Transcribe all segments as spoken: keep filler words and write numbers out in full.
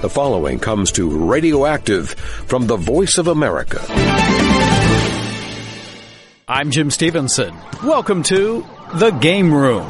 The following comes to Radioactive from the Voice of America. I'm Jim Stevenson. Welcome to The Game Room.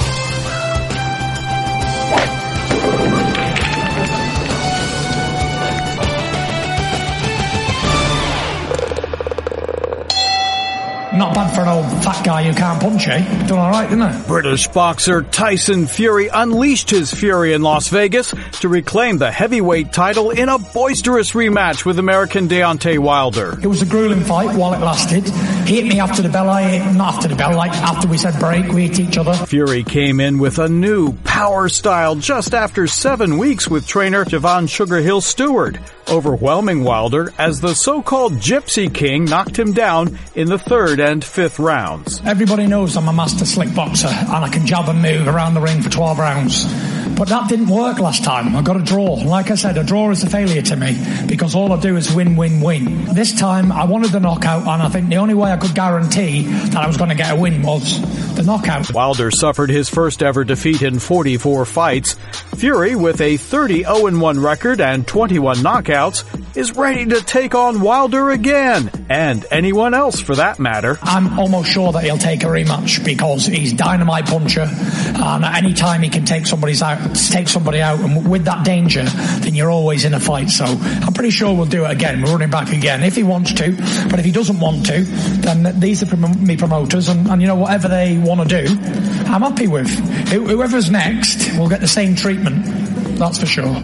Not bad for an old fat guy who can't punch, eh? Done all right, didn't it? British boxer Tyson Fury unleashed his fury in Las Vegas to reclaim the heavyweight title in a boisterous rematch with American Deontay Wilder. It was a grueling fight while it lasted. He hit me after the bell, I hit him not after the bell, like after we said break, we hit each other. Fury came in with a new power style just after seven weeks with trainer Javon Sugar Hill Stewart, overwhelming Wilder as the so-called Gypsy King knocked him down in the third and fifth rounds. Everybody knows I'm a master slick boxer and I can jab and move around the ring for twelve rounds. But that didn't work last time. I got a draw. Like I said, a draw is a failure to me because all I do is win, win, win. This time I wanted the knockout, and I think the only way I could guarantee that I was going to get a win was the knockout. Wilder suffered his first ever defeat in forty-four fights. Fury, with a thirty oh and one record and twenty-one knockouts, is ready to take on Wilder again, and anyone else for that matter. I'm almost sure that he'll take a rematch because he's dynamite puncher, and at any time he can take somebody's out, take somebody out, and with that danger, then you're always in a fight. So I'm pretty sure we'll do it again. We're running back again if he wants to, but if he doesn't want to, then these are prom- me promoters, and, and you know, whatever they want to do, I'm happy with. Wh- whoever's next will get the same treatment. That's for sure.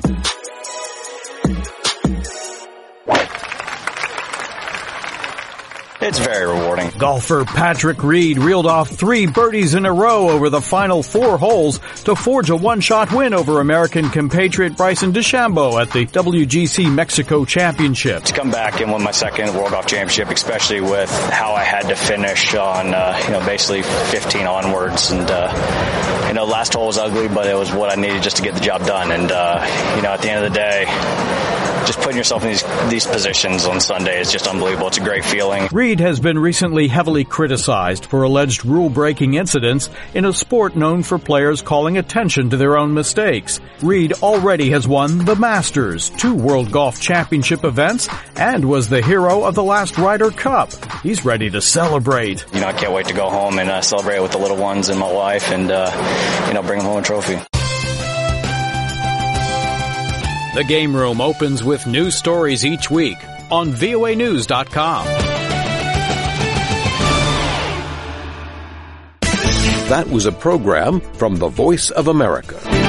It's very rewarding. Golfer Patrick Reed reeled off three birdies in a row over the final four holes to forge a one-shot win over American compatriot Bryson DeChambeau at the W G C Mexico Championship. To come back and win my second World Golf Championship, especially with how I had to finish on, uh, you know, basically fifteen onwards. And, uh, you know, last hole was ugly, but it was what I needed just to get the job done. And, uh, you know, at the end of the day, just putting yourself in these, these positions on Sunday is just unbelievable. It's a great feeling. Reed has been recently heavily criticized for alleged rule-breaking incidents in a sport known for players calling attention to their own mistakes. Reed already has won the Masters, two World Golf Championship events, and was the hero of the last Ryder Cup. He's ready to celebrate. You know, I can't wait to go home and uh, celebrate with the little ones and my wife and, uh, you know, bring home a trophy. The Game Room opens with news stories each week on V O A news dot com. That was a program from the Voice of America.